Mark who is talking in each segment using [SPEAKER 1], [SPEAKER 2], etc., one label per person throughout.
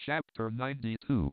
[SPEAKER 1] Chapter 92.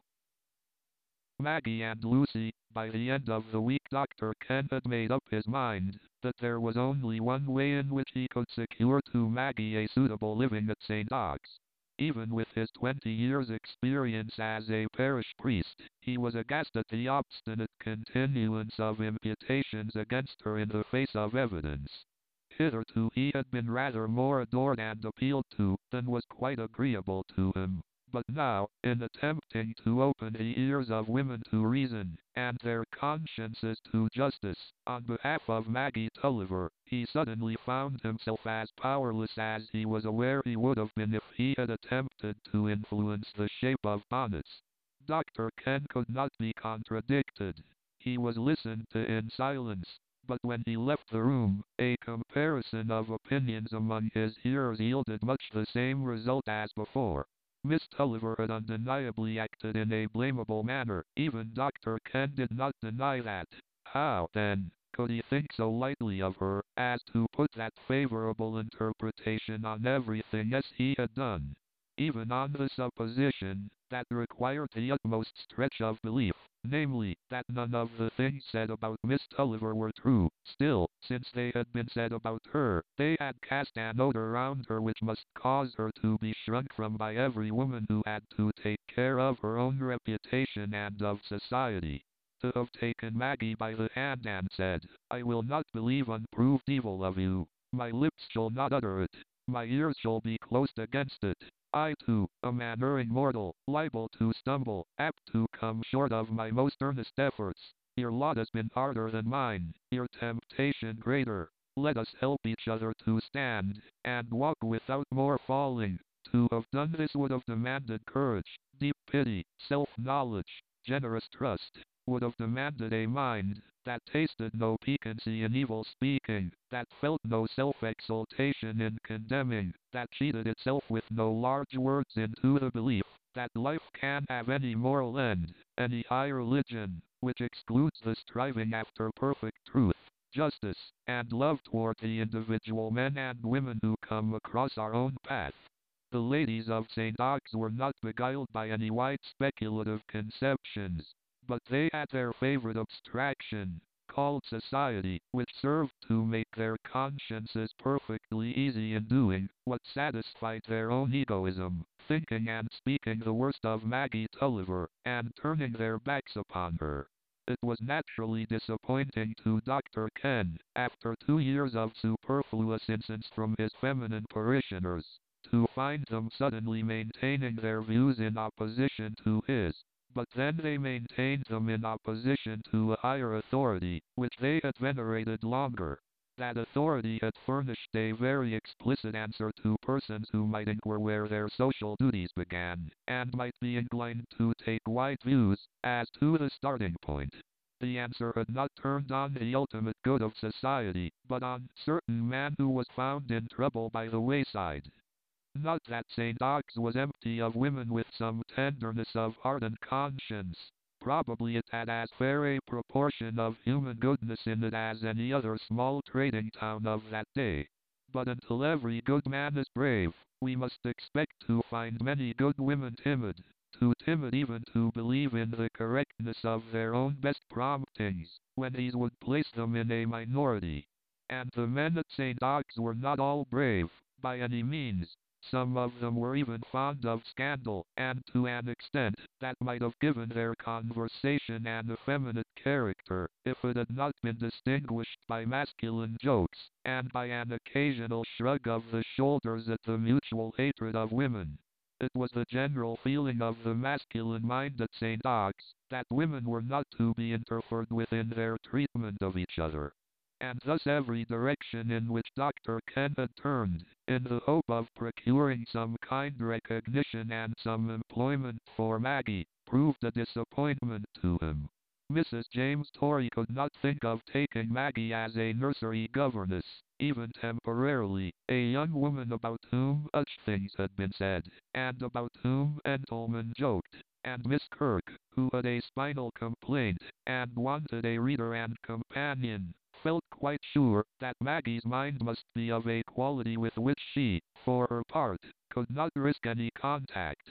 [SPEAKER 1] Maggie and Lucy. By the end of the week, Dr. Ken had made up his mind that there was only one way in which he could secure to Maggie a suitable living at St. Ogg's. Even with his 20 years' experience as a parish priest, he was aghast at the obstinate continuance of imputations against her in the face of evidence. Hitherto he had been rather more adored and appealed to than was quite agreeable to him. But now, in attempting to open the ears of women to reason, and their consciences to justice, on behalf of Maggie Tulliver, he suddenly found himself as powerless as he was aware he would have been if he had attempted to influence the shape of bonnets. Dr. Ken could not be contradicted. He was listened to in silence. But when he left the room, a comparison of opinions among his hearers yielded much the same result as before. Miss Tulliver had undeniably acted in a blamable manner. Even Dr. Ken did not deny that. How, then, could he think so lightly of her as to put that favorable interpretation on everything as he had done? Even on the supposition that required the utmost stretch of belief, namely, that none of the things said about Miss Tulliver were true, still, since they had been said about her, they had cast an odor round her which must cause her to be shrunk from by every woman who had to take care of her own reputation and of society. To have taken Maggie by the hand and said, "I will not believe unproved evil of you. My lips shall not utter it. My ears shall be closed against it. I too, a man erring mortal, liable to stumble, apt to come short of my most earnest efforts. Your lot has been harder than mine, your temptation greater. Let us help each other to stand, and walk without more falling." To have done this would have demanded courage, deep pity, self-knowledge, generous trust. Would have demanded a mind that tasted no piquancy in evil speaking, that felt no self-exaltation in condemning, that cheated itself with no large words into the belief that life can have any moral end, any high religion, which excludes the striving after perfect truth, justice, and love toward the individual men and women who come across our own path. The ladies of St. Ogg's were not beguiled by any wide speculative conceptions, but they had their favorite abstraction, called society, which served to make their consciences perfectly easy in doing what satisfied their own egoism, thinking and speaking the worst of Maggie Tulliver, and turning their backs upon her. It was naturally disappointing to Dr. Ken, after 2 years of superfluous incense from his feminine parishioners, to find them suddenly maintaining their views in opposition to his. But then they maintained them in opposition to a higher authority, which they had venerated longer. That authority had furnished a very explicit answer to persons who might inquire where their social duties began, and might be inclined to take wide views as to the starting point. The answer had not turned on the ultimate good of society, but on certain man who was found in trouble by the wayside. Not that St. Ogg's was empty of women with some tenderness of heart and conscience. Probably it had as fair a proportion of human goodness in it as any other small trading town of that day. But until every good man is brave, we must expect to find many good women timid, too timid even to believe in the correctness of their own best promptings, when these would place them in a minority. And the men at St. Ogg's were not all brave, by any means. Some of them were even fond of scandal, and to an extent that might have given their conversation an effeminate character, if it had not been distinguished by masculine jokes, and by an occasional shrug of the shoulders at the mutual hatred of women. It was the general feeling of the masculine mind at St. Ogg's that women were not to be interfered with in their treatment of each other. And thus every direction in which Dr. Ken had turned, in the hope of procuring some kind recognition and some employment for Maggie, proved a disappointment to him. Mrs. James Torrey could not think of taking Maggie as a nursery governess, even temporarily, a young woman about whom such things had been said, and about whom Entleman joked. And Miss Kirk, who had a spinal complaint, and wanted a reader and companion, felt quite sure that Maggie's mind must be of a quality with which she, for her part, could not risk any contact.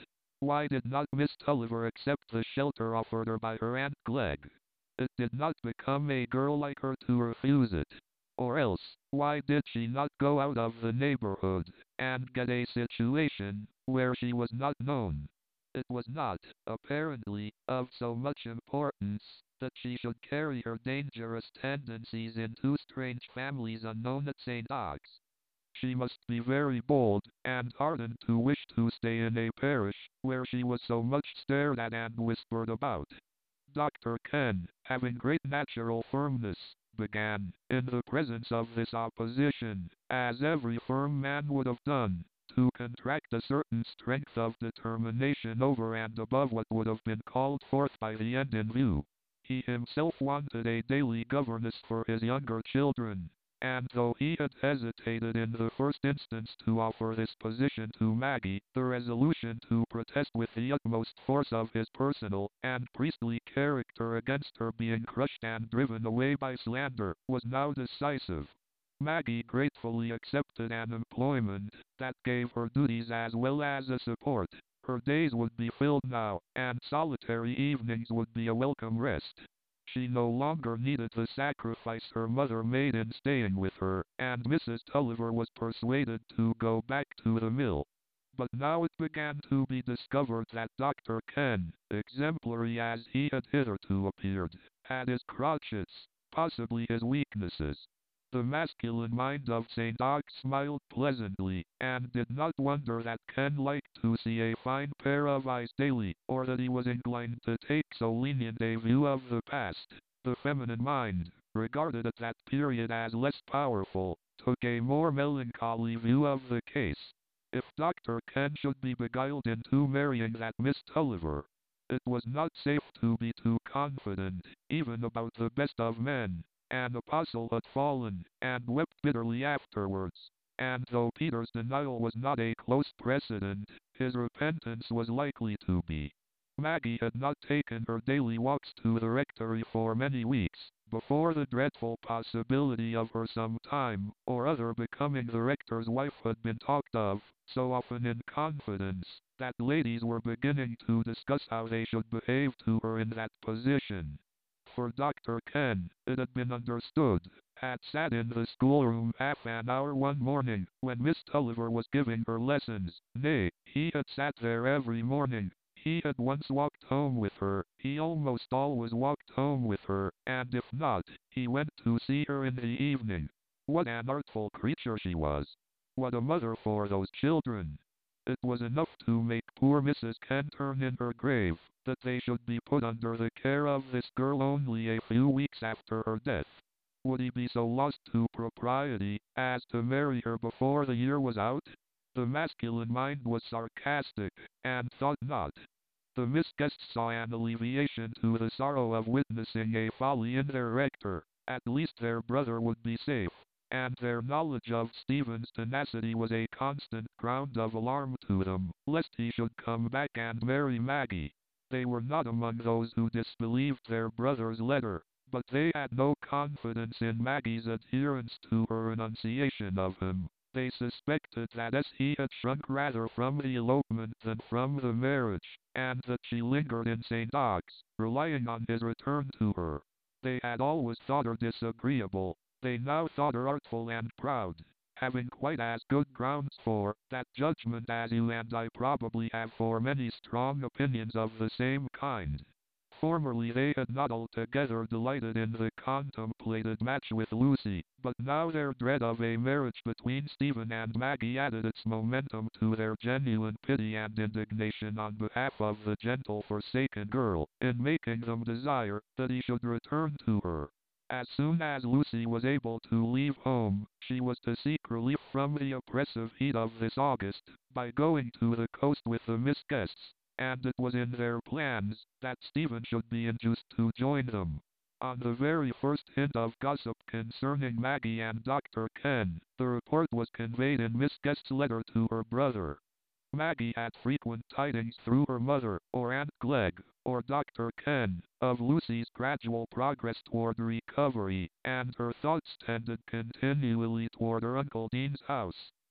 [SPEAKER 1] Why did not Miss Tulliver accept the shelter offered her by her Aunt Glegg? It did not become a girl like her to refuse it. Or else, why did she not go out of the neighborhood, and get a situation, where she was not known? It was not, apparently, of so much importance, that she should carry her dangerous tendencies into strange families unknown at St. Ogg's. She must be very bold and ardent to wish to stay in a parish where she was so much stared at and whispered about. Dr. Ken, having great natural firmness, began, in the presence of this opposition, as every firm man would have done, to contract a certain strength of determination over and above what would have been called forth by the end in view. He himself wanted a daily governess for his younger children, and though he had hesitated in the first instance to offer this position to Maggie, the resolution to protest with the utmost force of his personal and priestly character against her being crushed and driven away by slander was now decisive. Maggie gratefully accepted an employment that gave her duties as well as a support. Her days would be filled now, and solitary evenings would be a welcome rest. She no longer needed the sacrifice her mother made in staying with her, and Mrs. Tulliver was persuaded to go back to the mill. But now it began to be discovered that Dr. Ken, exemplary as he had hitherto appeared, had his crotchets, possibly his weaknesses. The masculine mind of St. Ogg's smiled pleasantly, and did not wonder that Ken liked to see a fine pair of eyes daily, or that he was inclined to take so lenient a view of the past. The feminine mind, regarded at that period as less powerful, took a more melancholy view of the case. If Dr. Ken should be beguiled into marrying that Miss Tulliver, it was not safe to be too confident, even about the best of men. An apostle had fallen, and wept bitterly afterwards. And though Peter's denial was not a close precedent, his repentance was likely to be. Maggie had not taken her daily walks to the rectory for many weeks, before the dreadful possibility of her some time or other becoming the rector's wife had been talked of, so often in confidence, that ladies were beginning to discuss how they should behave to her in that position. For Dr. Ken, it had been understood, had sat in the schoolroom half an hour one morning, when Miss Tulliver was giving her lessons. Nay, he had sat there every morning. He had once walked home with her. He almost always walked home with her, and if not, he went to see her in the evening. What an artful creature she was! What a mother for those children! It was enough to make poor Mrs. Ken turn in her grave, that they should be put under the care of this girl only a few weeks after her death. Would he be so lost to propriety as to marry her before the year was out? The masculine mind was sarcastic, and thought not. The Miss Guests saw an alleviation to the sorrow of witnessing a folly in their rector. At least their brother would be safe, and their knowledge of Stephen's tenacity was a constant ground of alarm to them, lest he should come back and marry Maggie. They were not among those who disbelieved their brother's letter, but they had no confidence in Maggie's adherence to her renunciation of him. They suspected that as he had shrunk rather from the elopement than from the marriage, and that she lingered in St. Ogg's, relying on his return to her. They had always thought her disagreeable. They now thought her artful and proud, having quite as good grounds for that judgment as you and I probably have for many strong opinions of the same kind. Formerly they had not altogether delighted in the contemplated match with Lucy, but now their dread of a marriage between Stephen and Maggie added its momentum to their genuine pity and indignation on behalf of the gentle forsaken girl, in making them desire that he should return to her. As soon as Lucy was able to leave home, she was to seek relief from the oppressive heat of this August, by going to the coast with the Miss Guests, and it was in their plans that Stephen should be induced to join them. On the very first hint of gossip concerning Maggie and Dr. Ken, the report was conveyed in Miss Guest's letter to her brother. Maggie had frequent tidings through her mother, or Aunt Glegg, or Dr. Ken, of Lucy's gradual progress toward recovery, and her thoughts tended continually toward her Uncle Dean's house.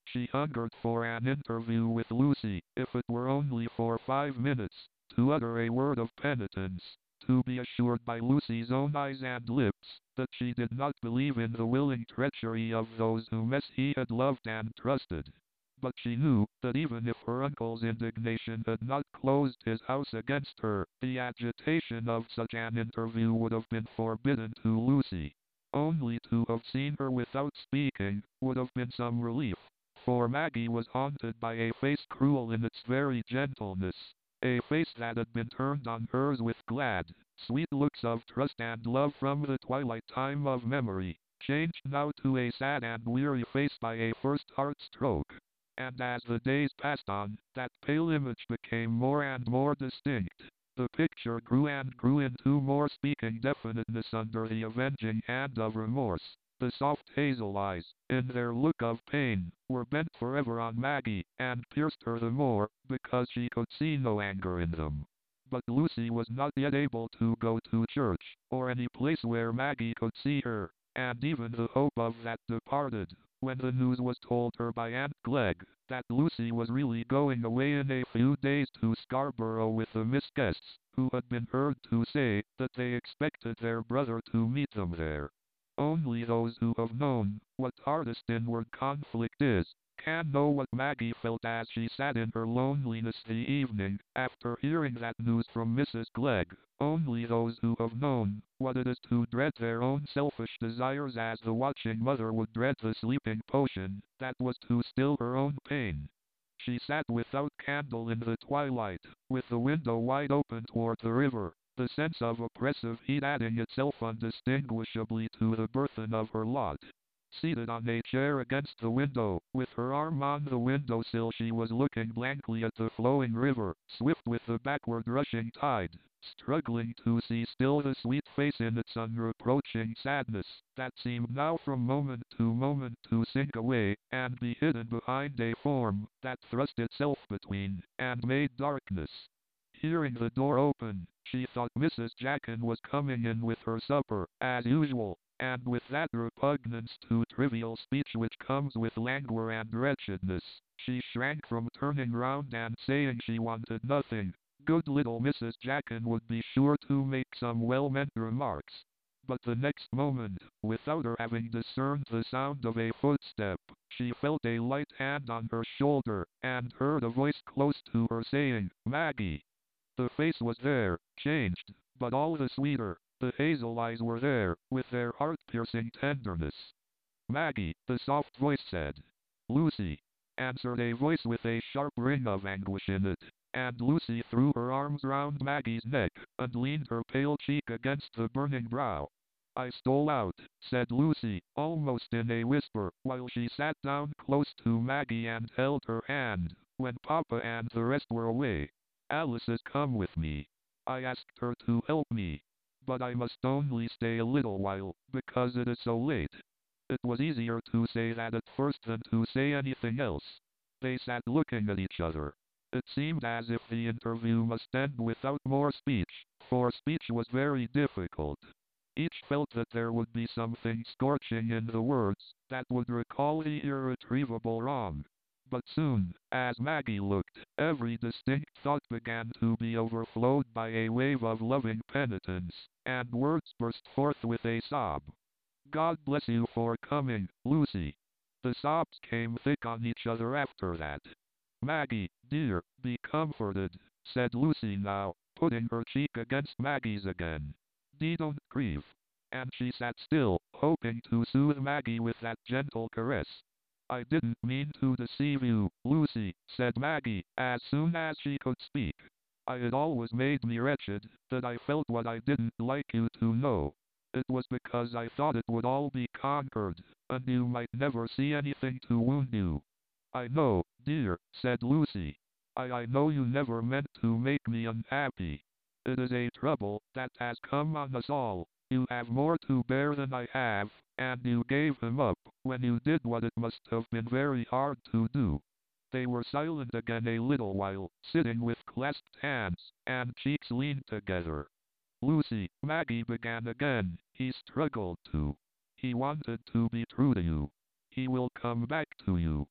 [SPEAKER 1] She hungered for an interview with Lucy, if it were only for 5 minutes, to utter a word of penitence, to be assured by Lucy's own eyes and lips that she did not believe in the willing treachery of those whom he had loved and trusted. But she knew that even if her uncle's indignation had not closed his house against her, the agitation of such an interview would have been forbidden to Lucy. Only to have seen her without speaking would have been some relief, for Maggie was haunted by a face cruel in its very gentleness, a face that had been turned on hers with glad, sweet looks of trust and love from the twilight time of memory, changed now to a sad and weary face by a first heart stroke. And as the days passed on, that pale image became more and more distinct. The picture grew and grew into more speaking definiteness under the avenging hand of remorse. The soft hazel eyes, in their look of pain, were bent forever on Maggie, and pierced her the more, because she could see no anger in them. But Lucy was not yet able to go to church, or any place where Maggie could see her, and even the hope of that departed, when the news was told her by Aunt Glegg, that Lucy was really going away in a few days to Scarborough with the Miss Guests, who had been heard to say that they expected their brother to meet them there. Only those who have known what hardest inward conflict is, can know what Maggie felt as she sat in her loneliness the evening, after hearing that news from Mrs. Glegg. Only those who have known what it is to dread their own selfish desires as the watching mother would dread the sleeping potion, that was to still her own pain. She sat without candle in the twilight, with the window wide open toward the river, the sense of oppressive heat adding itself undistinguishably to the burthen of her lot. Seated on a chair against the window, with her arm on the window sill, she was looking blankly at the flowing river, swift with the backward rushing tide, struggling to see still the sweet face in its unreproaching sadness, that seemed now from moment to moment to sink away, and be hidden behind a form that thrust itself between, and made darkness. Hearing the door open, she thought Mrs. Jackson was coming in with her supper, as usual, and with that repugnance to trivial speech which comes with languor and wretchedness, she shrank from turning round and saying she wanted nothing. Good little Mrs. Jackson would be sure to make some well-meant remarks. But the next moment, without her having discerned the sound of a footstep, she felt a light hand on her shoulder, and heard a voice close to her saying, "Maggie." The face was there, changed, but all the sweeter. The hazel eyes were there, with their heart-piercing tenderness. "Maggie," the soft voice said. "Lucy," answered a voice with a sharp ring of anguish in it, and Lucy threw her arms round Maggie's neck, and leaned her pale cheek against the burning brow. "I stole out," said Lucy, almost in a whisper, while she sat down close to Maggie and held her hand, "when Papa and the rest were away. Alice is come with me. I asked her to help me. But I must only stay a little while, because it is so late." It was easier to say that at first than to say anything else. They sat looking at each other. It seemed as if the interview must end without more speech, for speech was very difficult. Each felt that there would be something scorching in the words, that would recall the irretrievable wrong. But soon, as Maggie looked, every distinct thought began to be overflowed by a wave of loving penitence, and words burst forth with a sob. "God bless you for coming, Lucy." The sobs came thick on each other after that. "Maggie, dear, be comforted," said Lucy now, putting her cheek against Maggie's again. "Dee don't grieve." And she sat still, hoping to soothe Maggie with that gentle caress. "I didn't mean to deceive you, Lucy," said Maggie, as soon as she could speak. "It always made me wretched, that I felt what I didn't like you to know. It was because I thought it would all be conquered, and you might never see anything to wound you." "I know, dear," said Lucy. I know you never meant to make me unhappy. It is a trouble that has come on us all. You have more to bear than I have, and you gave him up when you did what it must have been very hard to do." They were silent again a little while, sitting with clasped hands, and cheeks leaned together. "Lucy," Maggie began again, "he struggled to. He wanted to be true to you. He will come back to you.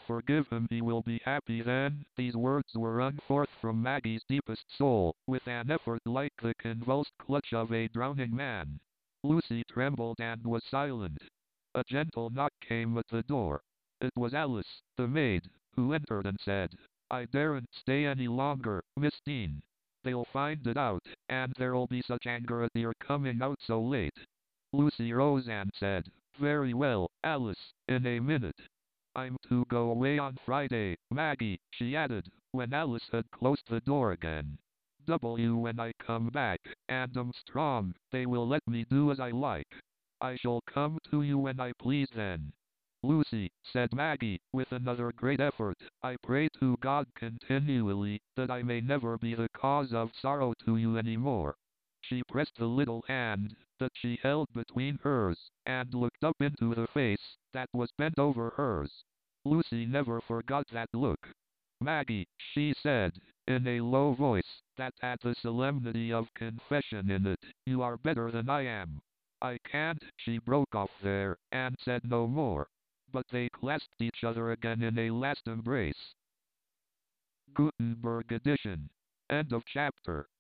[SPEAKER 1] Forgive him, he will be happy then. These words were wrung forth from Maggie's deepest soul, with an effort like the convulsed clutch of a drowning man. Lucy trembled and was silent. A gentle knock came at the door. It was Alice, the maid, who entered and said, "I daren't stay any longer, Miss Dean. They'll find it out, and there'll be such anger at your coming out so late." Lucy rose and said, "Very well, Alice, in a minute. I'm to go away on Friday, Maggie," she added, when Alice had closed the door again. When I come back, and am strong, they will let me do as I like. I shall come to you when I please then." "Lucy," said Maggie, with another great effort, "I pray to God continually, that I may never be the cause of sorrow to you any more." She pressed the little hand that she held between hers, and looked up into the face that was bent over hers. Lucy never forgot that look. "Maggie," she said, in a low voice that had the solemnity of confession in it, "you are better than I am. I can't—" She broke off there, and said no more. But they clasped each other again in a last embrace. Gutenberg edition. End of chapter.